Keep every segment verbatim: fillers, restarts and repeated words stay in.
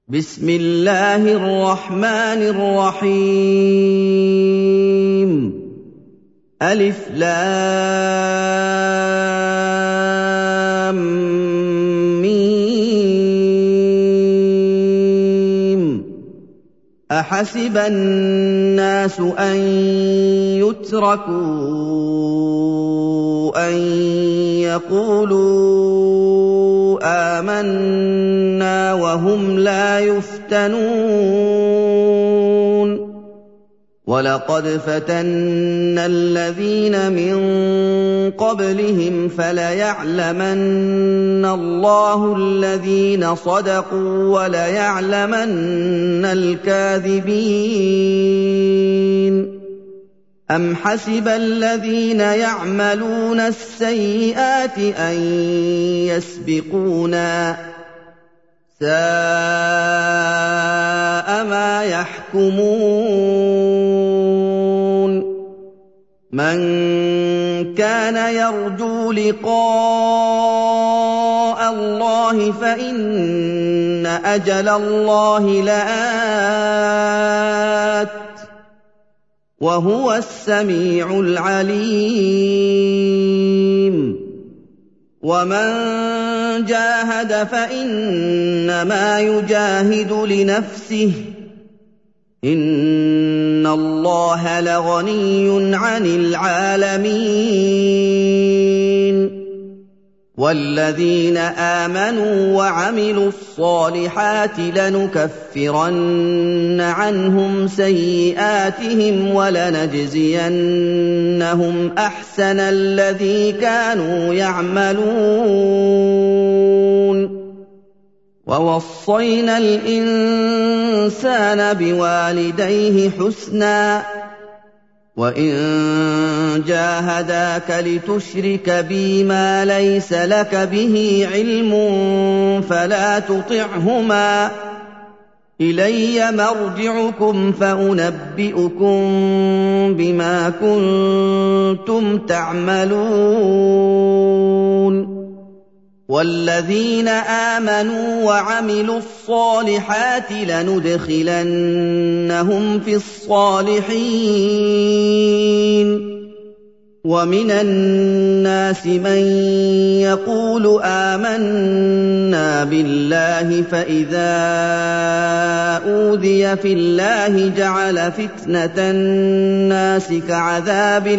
بسم الله الرحمن الرحيم ألف لام ميم أحسب الناس أن يتركوا أن يقولوا آمنا وهم لا يفتنون ولقد فتنا الذين من قبلهم فليعلمن الله الذين صدقوا وليعلمن الكاذبين أم حسب الذين يعملون السيئات أن يسبقونا ساء ما يحكمون من كان يرجو لقاء الله فإن أجل الله لآت وهو السميع العليم ومن جاهد فإنما يجاهد لنفسه إن الله لغني عن العالمين والذين آمنوا وعملوا الصالحات لنكفرن عنهم سيئاتهم ولنجزينهم أحسن الذي كانوا يعملون ووصينا الإنسان بوالديه حسنا وإن جاهداك لتشرك بي ما ليس لك به علم فلا تطعهما إلي مرجعكم فأنبئكم بما كنتم تعملون والذين آمنوا وعملوا الصالحات لندخلنهم في الصالحين ومن الناس من يقول آمنا بالله فإذا أوذي في الله جعل فتنة الناس كعذاب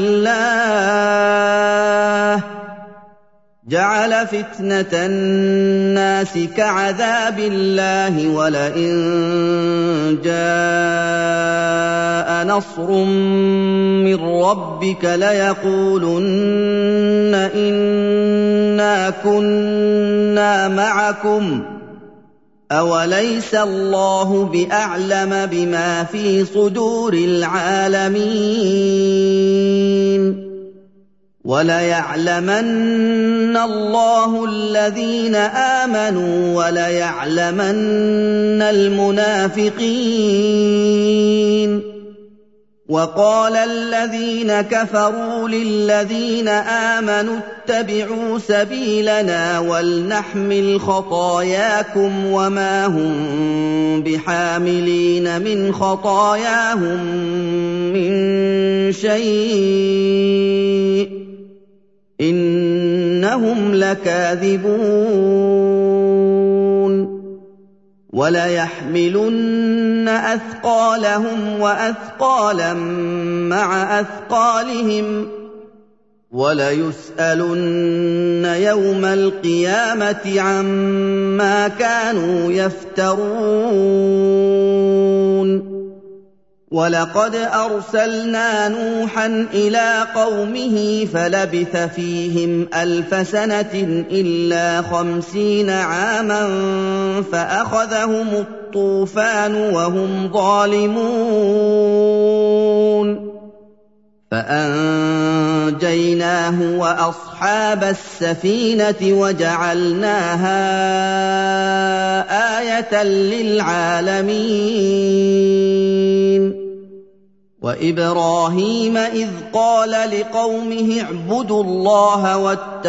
الله جعل فتنة الناس كعذاب الله ولئن جاء نصر من ربك ليقولن إنا كنا معكم أوليس الله بأعلم بما في صدور العالمين وَلَيَعْلَمَنَّ اللَّهُ الَّذِينَ آمَنُوا وَلَيَعْلَمَنَّ الْمُنَافِقِينَ وَقَالَ الَّذِينَ كَفَرُوا لِلَّذِينَ آمَنُوا اتَّبِعُوا سَبِيلَنَا وَلْنَحْمِلْ خَطَايَاكُمْ وَمَا هُم بِحَامِلِينَ مِنْ خَطَايَاهُم مِّن شَيْءٍ إِنَّهُمْ لَكَاذِبُونَ وَلَيَحْمِلُنَّ أَثْقَالَهُمْ وَأَثْقَالًا مَّعَ أَثْقَالِهِمْ وَلَيُسْأَلُنَّ يَوْمَ الْقِيَامَةِ عَمَّا كَانُوا يَفْتَرُونَ وَلَقَدْ أَرْسَلْنَا نُوحًا إِلَىٰ قَوْمِهِ فَلَبِثَ فِيهِمْ أَلْفَ سَنَةٍ إِلَّا خَمْسِينَ عَامًا فَأَخَذَهُمُ الطُّوفَانُ وَهُمْ ظَالِمُونَ فَأَنجَيْنَاهُ وَأَصْحَابَ السَّفِينَةِ وَجَعَلْنَاهَا آيَةً لِّلْعَالَمِينَ وَإِبْرَاهِيمَ إِذْ قَالَ لِقَوْمِهِ اعْبُدُوا اللَّهَ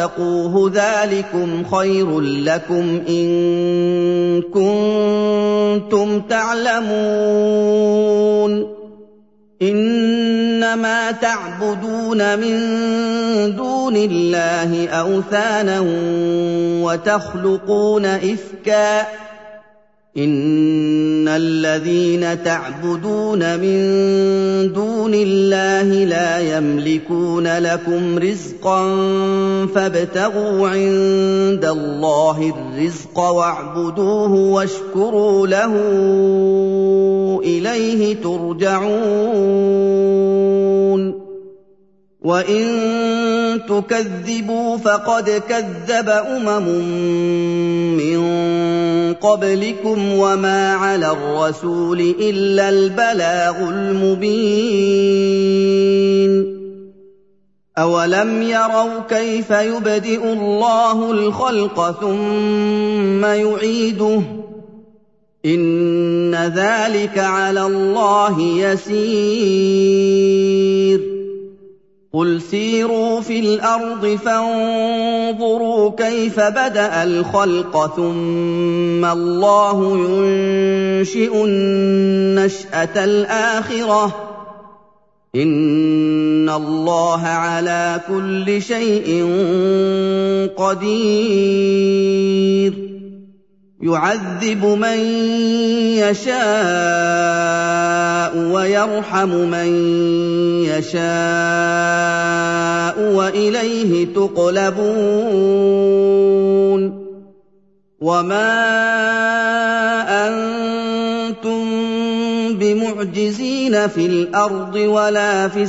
وَاتَّقُوهُ ذَٰلِكُمْ خَيْرٌ لَّكُمْ إِن كُنتُمْ تَعْلَمُونَ إِنَّمَا تَعْبُدُونَ مِن دُونِ اللَّهِ أَوْثَانًا وَتَخْلُقُونَ إِفْكًا ۚ إِنَّ الَّذِينَ تَعْبُدُونَ مِن دُونِ اللَّهِ لَا يَمْلِكُونَ لَكُمْ رِزْقًا فَابْتَغُوا عِندَ اللَّهِ الرِّزْقَ وَاعْبُدُوهُ وَاشْكُرُوا لَهُ إِلَيْهِ تُرْجَعُونَ وَإِن تُكَذِّبُوا فَقَدْ كَذَّبَ أُمَمٌ مِّن قَبْلِكُمْ وَمَا عَلَى الرَّسُولِ إِلَّا الْبَلَاغُ الْمُبِينُ أَوَلَمْ يَرَوْا كَيْفَ يُبْدِئُ اللَّهُ الْخَلْقَ ثُمَّ يُعِيدُهُ ۚ إِنَّ ذَٰلِكَ عَلَى اللَّهِ يَسِيرٌ قُلْ سِيرُوا فِي الْأَرْضِ فَانظُرُوا كَيْفَ بَدَأَ الْخَلْقَ ثُمَّ اللَّهُ يُنشِئُ النَّشْأَةَ الْآخِرَةَ ۚ إِنَّ اللَّهَ عَلَىٰ كُلِّ شَيْءٍ قَدِيرٌ يُعَذِّبُ مَن يَشَاءُ وَيَرْحَمُ مَن يَشَاءُ وَإِلَيْهِ تُقْلَبُونَ وَمَا أَنتُم بِمُعْجِزِينَ فِي الْأَرْضِ وَلَا فِي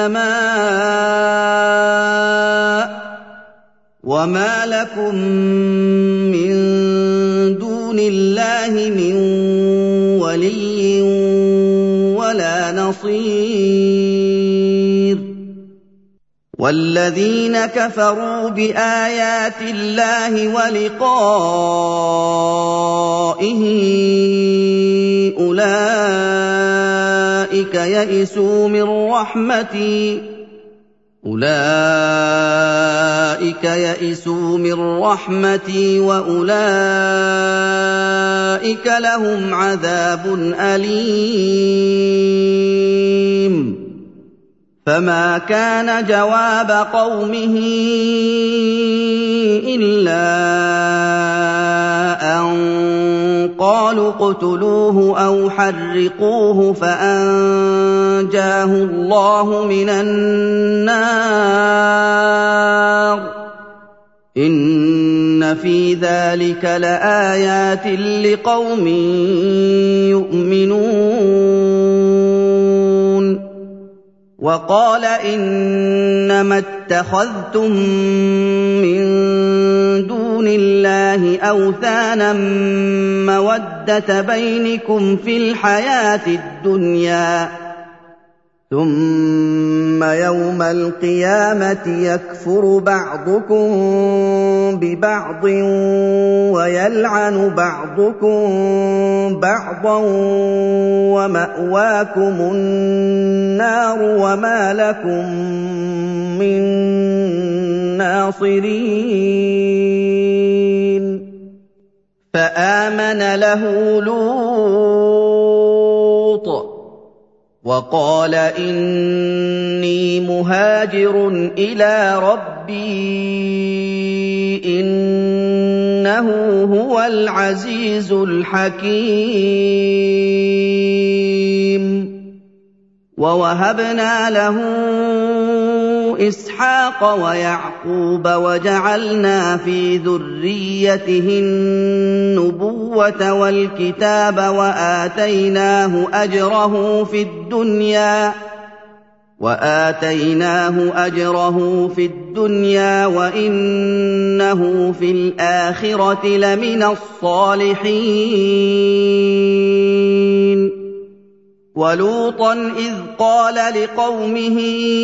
السَّمَاءِ وَمَا لَكُم مِّن دُونِ اللَّهِ مِن وَلِيٍّ وَلَا نَصِيرٍ وَالَّذِينَ كَفَرُوا بِآيَاتِ اللَّهِ وَلِقَائِهِ أُولَٰئِكَ يَئِسُوا مِن رَّحْمَتِي أُولَٰئِكَ يَئِسُوا مِن رَّحْمَتِي وَأُولَٰئِكَ لَهُمْ عَذَابٌ أَلِيمٌ فَمَا كَانَ جَوَابَ قَوْمِهِ إِلَّا أَن قَالُوا اقْتُلُوهُ أَوْ حَرِّقُوهُ فَأَنجَاهُ اللَّهُ مِنَ النَّارِ ۚ إِنَّ فِي ذَٰلِكَ لَآيَاتٍ لِّقَوْمٍ يُؤْمِنُونَ وَقَالَ إِنَّمَا اتَّخَذْتُم مِّن دُونِ اللَّهِ أَوْثَانًا مَّوَدَّةَ بَيْنِكُمْ فِي الْحَيَاةِ الدُّنْيَا ثُمَّ يَوْمَ الْقِيَامَةِ يَكْفُرُ بَعْضُكُم بِبَعْضٍ وَيَلْعَنُ بَعْضُكُم بَعْضًا وَمَأْوَاكُمُ النَّارُ وَمَا لَكُم مِّن نَّاصِرِينَ فَآمَنَ لَهُ لُوطٌ وَقَالَ إِنِّي مُهَاجِرٌ إِلَىٰ رَبِّي إِنَّهُ هُوَ الْعَزِيزُ الْحَكِيمُ وَوَهَبْنَا لَهُ إِسْحَاقَ وَيَعْقُوبَ وَجَعَلْنَا فِي ذُرِّيَّتِهِ النُّبُوَّةَ وَالْكِتَابَ وَآتَيْنَاهُ أَجْرَهُ فِي الدُّنْيَا وَآتَيْنَاهُ أَجْرَهُ فِي الدُّنْيَا وَإِنَّهُ فِي الْآخِرَةِ لَمِنَ الصَّالِحِينَ وَلُوطًا إِذْ قَالَ لِقَوْمِهِ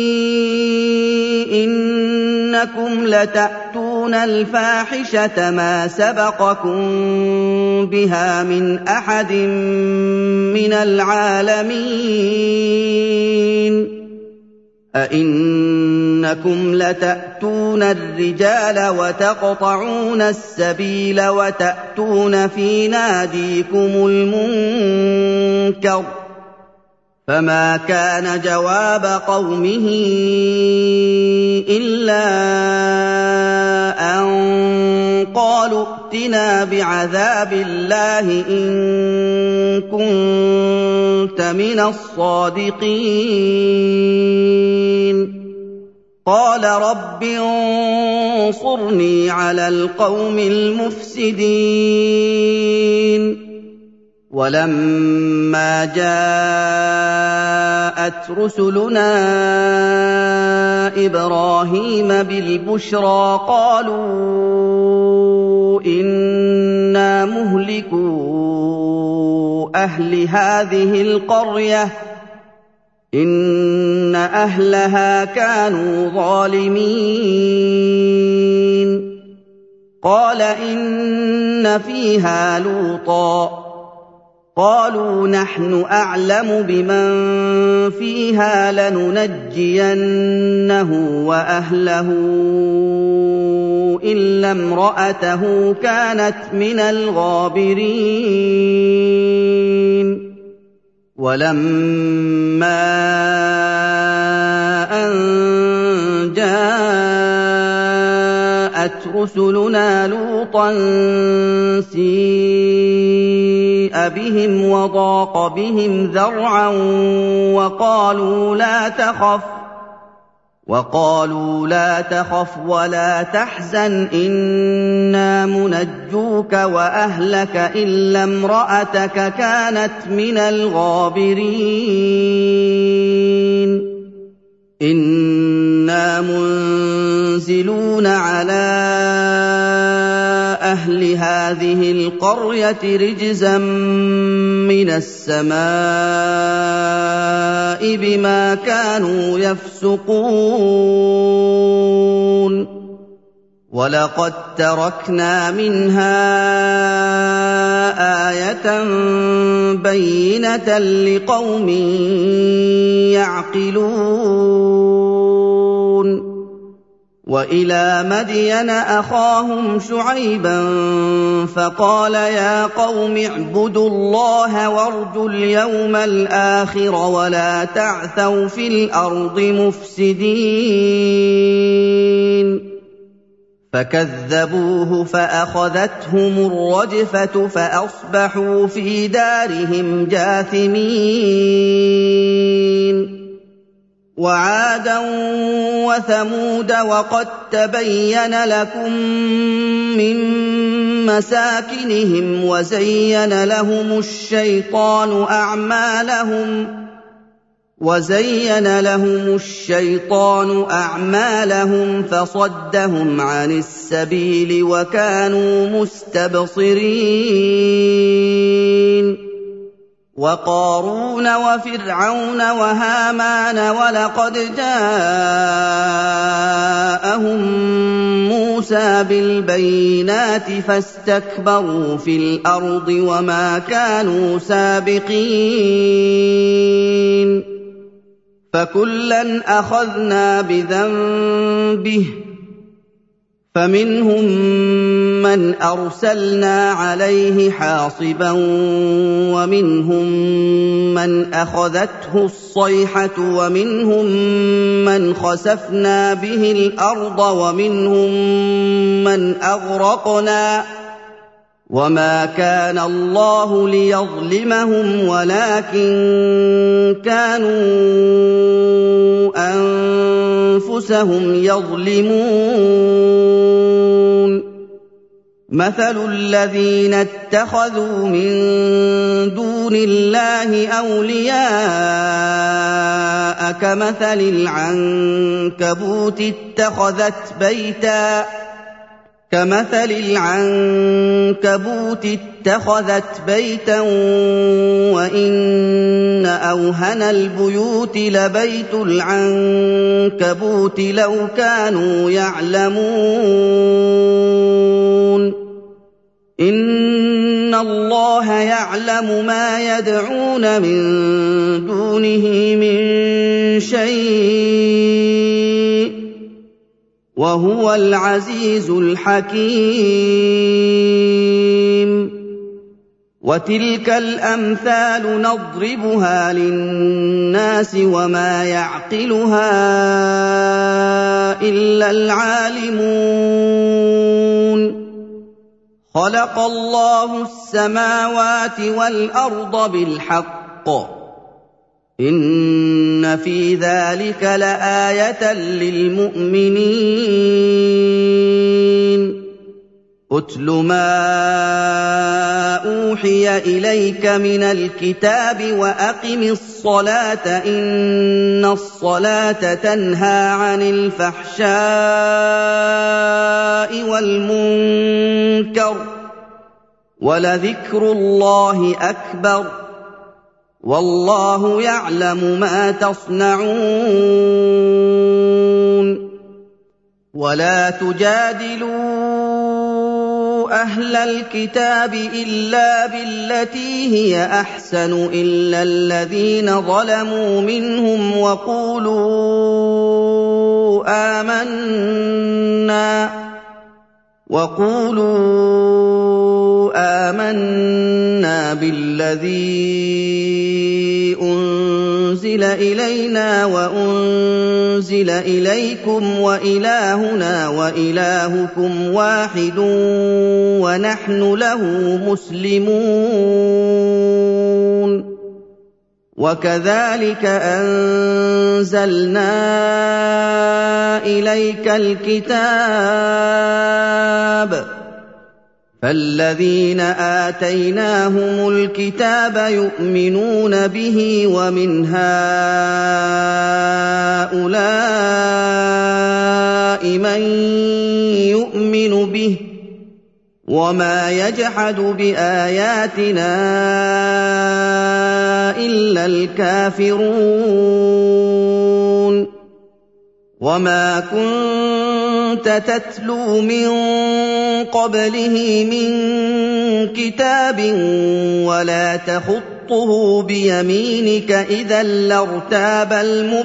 إِنَّكُمْ لَتَأْتُونَ الْفَاحِشَةَ مَا سَبَقَكُم بِهَا مِنْ أَحَدٍ مِّنَ الْعَالَمِينَ أئنكم لتأتون الرجال وتقطعون السبيل وتأتون في ناديكم المنكر فما كان جواب قومه إلا أن قالوا ائتنا بعذاب الله إن كنت من الصادقين قال رب انصرني على القوم المفسدين ولما جاءت رسلنا إبراهيم بالبشرى قالوا إنا مهلكو أهل هذه القرية إن أهلها كانوا ظالمين قال إن فيها لوطا قالوا نحن أعلم بمن فيها لننجينه وأهله إلا امرأته كانت من الغابرين ولما أن جاءت رسلنا لوطا سيء بهم وضاق بهم ذرعا وقالوا لا تخف وقالوا لا تخف ولا تحزن إنا منجوك وأهلك إلا امرأتك كانت من الغابرين إنا منزلون على أهل هذه القرية رجزا من السماء بما كانوا يفسقون ولقد تركنا منها آية بينة لقوم يعقلون وإلى مدين أخاهم شعيبا فقال يا قوم اعبدوا الله وارجوا اليوم الآخر ولا تعثوا في الأرض مفسدين فكذبوه فأخذتهم الرجفة فأصبحوا في دارهم جاثمين وعادا وثمود وقد تبين لكم من مساكنهم وزين لهم الشيطان أعمالهم وزين لهم الشيطان أعمالهم فصدهم عن السبيل وكانوا مستبصرين وقارون وفرعون وهامان ولقد جاءهم موسى بالبينات فاستكبروا في الأرض وما كانوا سابقين فكلا أخذنا بذنبه فمنهم من أرسلنا عليه حاصبا ومنهم من أخذته الصيحة ومنهم من خسفنا به الأرض ومنهم من أغرقنا وما كان الله ليظلمهم ولكن كانوا أنفسهم يظلمون مثل الذين اتخذوا من دون الله أولياء كمثل العنكبوت اتخذت بيتا كمثل العنكبوت اتخذت بيتا وإن أوهن البيوت لبيت العنكبوت لو كانوا يعلمون إن اللَّهَ يَعْلَمُ مَا يَدْعُونَ مِن دُونِهِ مِن شَيْءٍ ۚ وَهُوَ الْعَزِيزُ الْحَكِيمُ. وَتِلْكَ الْأَمْثَالُ نَضْرِبُهَا لِلنَّاسِ وَمَا يَعْقِلُهَا إِلَّا الْعَالِمُونَ. خَلَقَ اللَّهُ السَّمَاوَاتِ وَالْأَرْضَ بِالْحَقِّ ۚ إِنَّ فِي ذَٰلِكَ لَآيَةً لِّلْمُؤْمِنِينَ. اتْلُ مَا أُوحِيَ إِلَيْكَ مِنَ الْكِتَابِ وَأَقِمِ الصَّلَاةَ ۖ إِنَّ الصَّلَاةَ تَنْهَىٰ عَنِ الْفَحْشَاءِ وَالْمُنكَرِ ۗ وَلَذِكْرُ اللَّهِ أَكْبَرُ ۗ وَاللَّهُ يَعْلَمُ مَا تَصْنَعُونَ. وَلَا تُجَادِلُوا أَهْلَ الْكِتَابِ إِلَّا بِالَّتِي هِيَ أَحْسَنُ إِلَّا الَّذِينَ ظَلَمُوا مِنْهُمْ وَقُولُوا آمَنَّا وَقُولُوا آمَنَّا بِالَّذِي أُنزِلَ إِلَيْنَا وَأُنزِلَ إِلَيْكُمْ وَإِلَٰهُنَا وَإِلَٰهُكُمْ وَاحِدٌ وَنَحْنُ لَهُ مُسْلِمُونَ. وَكَذَٰلِكَ أَنزَلْنَا إِلَيْكَ الْكِتَابَ ۚ فَالَّذِينَ آتَيْنَاهُمُ الْكِتَابَ يُؤْمِنُونَ بِهِ ۖ وَمِنْ هَٰؤُلَاءِ مَن يُؤْمِنُ بِهِ ۚ وَمَا يَجْحَدُ بِآيَاتِنَا إِلَّا الْكَافِرُونَ. وَمَا كُنتَ تَتْلُو مِن قَبْلِهِ مِن كِتَابٍ وَلَا تَخُطُّهُ بِيَمِينِكَ ۖ إِذًا لَّارْتَابَ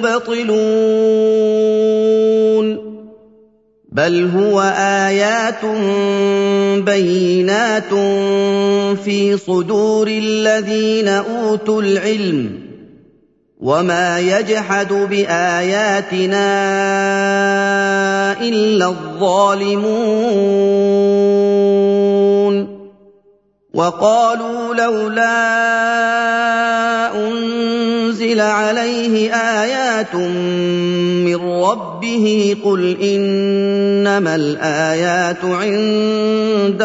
الْمُبْطِلُونَ. بَلْ هُوَ آيَاتٌ بَيِّنَاتٌ فِي صُدُورِ الَّذِينَ أُوتُوا الْعِلْمَ ۚ وَمَا يَجْحَدُ بِآيَاتِنَا إِلَّا الظَّالِمُونَ. وَقَالُوا لَوْلَا أُنزِلَ عَلَيْهِ آيَاتٌ مِّن رَّبِّهِ ۖ قُلْ إِنَّمَا الْآيَاتُ عِندَ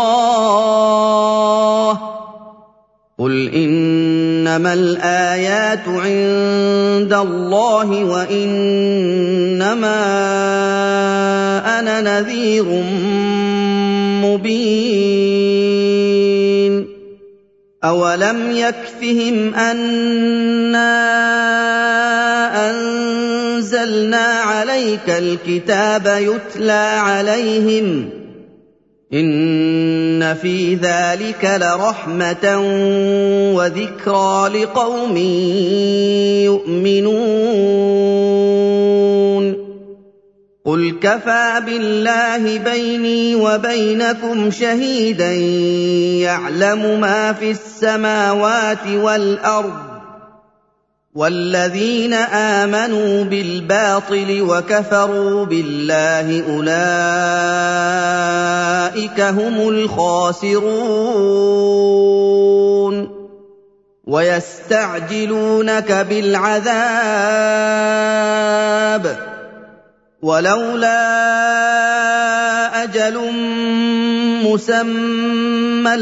اللَّهِ قُلْ إِنَّمَا الْآيَاتُ عِندَ اللَّهِ وَإِنَّمَا أَنَا نَذِيرٌ مُّبِينٌ. أَوَلَمْ يَكْفِهِمْ أَنَّا أَنزَلْنَا عَلَيْكَ الْكِتَابَ يُتْلَىٰ عَلَيْهِمْ ۚ إِنَّ فِي ذَٰلِكَ لَرَحْمَةً وَذِكْرَىٰ لِقَوْمٍ يُؤْمِنُونَ. قُلْ كَفَىٰ بِاللَّهِ بَيْنِي وَبَيْنَكُمْ شَهِيدًا يَعْلَمُ مَا فِي السَّمَاوَاتِ وَالْأَرْضِ ۗ وَالَّذِينَ آمَنُوا بِالْبَاطِلِ وَكَفَرُوا بِاللَّهِ أُولَٰئِكَ هُمُ الْخَاسِرُونَ. وَيَسْتَعْجِلُونَكَ بِالْعَذَابِ ۚ وَلَوْلَا أَجَلٌ مُّسَمًّى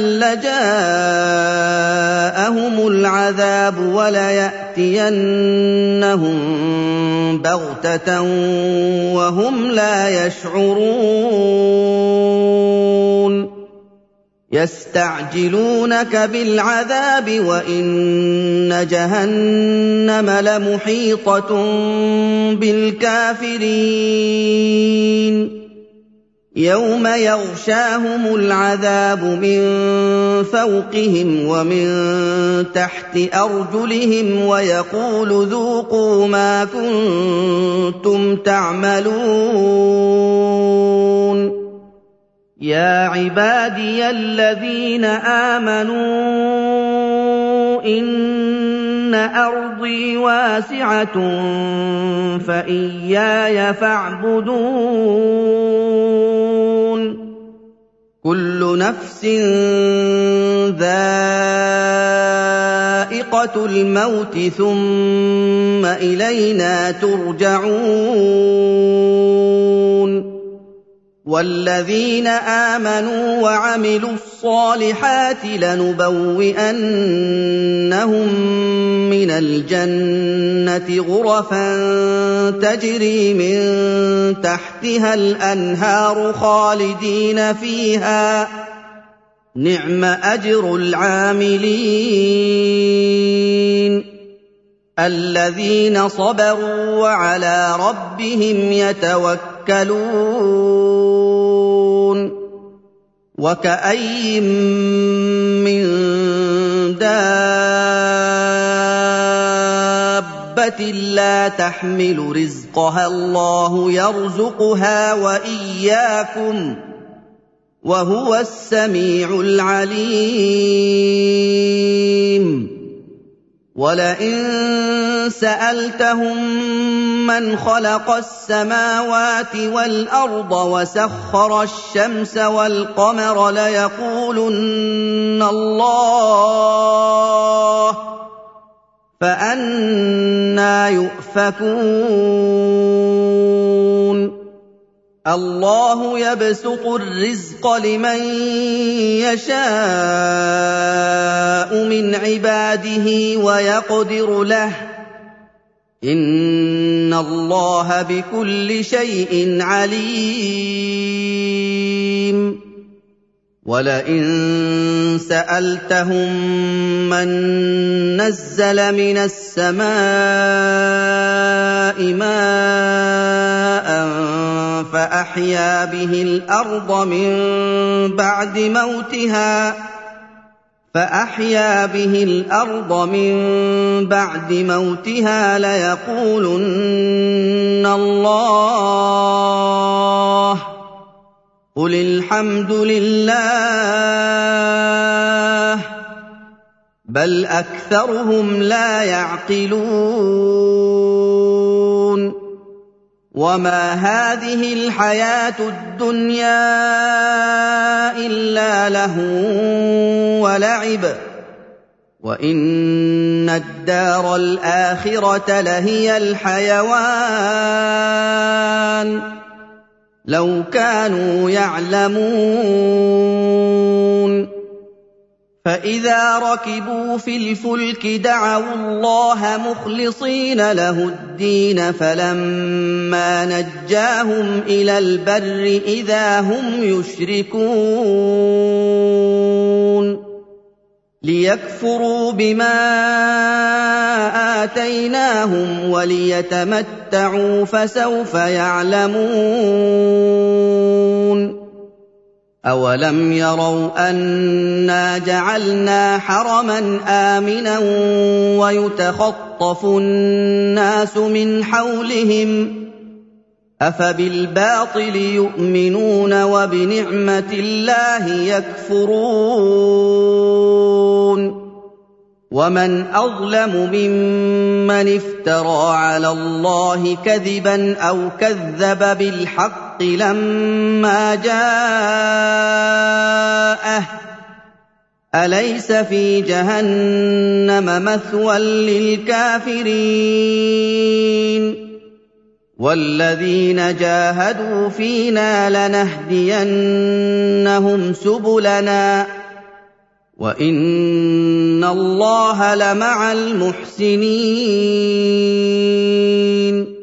لَّجَاءَهُمُ الْعَذَابُ وَلَيَأْتِيَنَّهُم بَغْتَةً وَهُمْ لَا يَشْعُرُونَ. يَسْتَعْجِلُونَكَ بِالْعَذَابِ وَإِنَّ جَهَنَّمَ لَمُحِيطَةٌ بِالْكَافِرِينَ. يَوْمَ يَغْشَاهُمُ الْعَذَابُ مِن فَوْقِهِمْ وَمِن تَحْتِ أَرْجُلِهِمْ وَيَقُولُ ذُوقُوا مَا كُنتُمْ تَعْمَلُونَ يَا عِبَادِيَ الَّذِينَ آمَنُوا إِنَّ أَرْضِي وَاسِعَةٌ فَإِيَّايَ فَاعْبُدُونِ كُلُّ نَفْسٍ ذَائِقَةُ الْمَوْتِ ثُمَّ إِلَيْنَا تُرْجَعُونَ وَالَّذِينَ آمَنُوا وَعَمِلُوا الصَّالِحَاتِ لَنُبَوِّئَنَّهُم مِّنَ الْجَنَّةِ غُرَفًا تَجْرِي مِن تَحْتِهَا الْأَنْهَارُ خَالِدِينَ فِيهَا ۚ نِعْمَ أَجْرُ الْعَامِلِينَ الَّذِينَ صَبَرُوا وَعَلَىٰ رَبِّهِمْ يَتَوَكَّلُونَ وَكَأَيِّن مِّن دَابَّةٍ لَّا تَحْمِلُ رِزْقَهَا اللَّهُ يَرْزُقُهَا وَإِيَّاكُمْ ۚ وَهُوَ السَّمِيعُ الْعَلِيمُ وَلَئِن سَأَلْتَهُم مَّنْ خَلَقَ السَّمَاوَاتِ وَالْأَرْضَ وَسَخَّرَ الشَّمْسَ وَالْقَمَرَ لَيَقُولُنَّ اللَّهُ ۖ فَأَنَّىٰ يُؤْفَكُونَ اللَّهُ يَبْسُطُ الرِّزْقَ لِمَن يَشَاءُ مِنْ عِبَادِهِ وَيَقْدِرُ لَهُ ۚ إِنَّ اللَّهَ بِكُلِّ شَيْءٍ عَلِيمٌ وَلَئِن سَأَلْتَهُم مَّن نَّزَّلَ مِنَ السَّمَاءِ مَاءً فَأَحْيَا بِهِ الْأَرْضَ مِن بَعْدِ مَوْتِهَا فَأَحْيَا بِهِ الْأَرْضَ مِن بَعْدِ مَوْتِهَا لَيَقُولُنَّ اللَّهُ ۚ قُلِ الْحَمْدُ لِلَّهِ ۚ بَلْ أَكْثَرُهُمْ لَا يَعْقِلُونَ وَمَا هَٰذِهِ الْحَيَاةُ الدُّنْيَا إِلَّا لَهْوٌ وَلَعِبٌ ۚ وَإِنَّ الدَّارَ الْآخِرَةَ لَهِيَ الْحَيَوَانُ لَوْ كَانُوا يَعْلَمُونَ فَإِذَا رَكِبُوا فِي الْفُلْكِ دَعَوُا اللَّهَ مُخْلِصِينَ لَهُ الدِّينَ فَلَمَّا نَجَّاهُمْ إِلَى الْبَرِّ إِذَا هُمْ يُشْرِكُونَ لِيَكْفُرُوا بِمَا آتَيْنَاهُمْ وَلِيَتَمَتَّعُوا فَسَوْفَ يَعْلَمُونَ أَوَلَمْ يَرَوْا أَنَّا جَعَلْنَا حَرَمًا آمِنًا وَيُتَخَطَّفُ النَّاسُ مِنْ حَوْلِهِمْ ۚ أَفَبِالْبَاطِلِ يُؤْمِنُونَ وَبِنِعْمَةِ اللَّهِ يَكْفُرُونَ وَمَنْ أَظْلَمُ مِمَّنِ افْتَرَىٰ عَلَى اللَّهِ كَذِبًا أَوْ كَذَّبَ بِالْحَقِّ لَمَّا جَاءَهُ ۚ أَلَيْسَ فِي جَهَنَّمَ مَثْوًى لِّلْكَافِرِينَ وَالَّذِينَ جَاهَدُوا فِينَا لَنَهْدِيَنَّهُمْ سُبُلَنَا ۚ وَإِنَّ اللَّهَ لَمَعَ الْمُحْسِنِينَ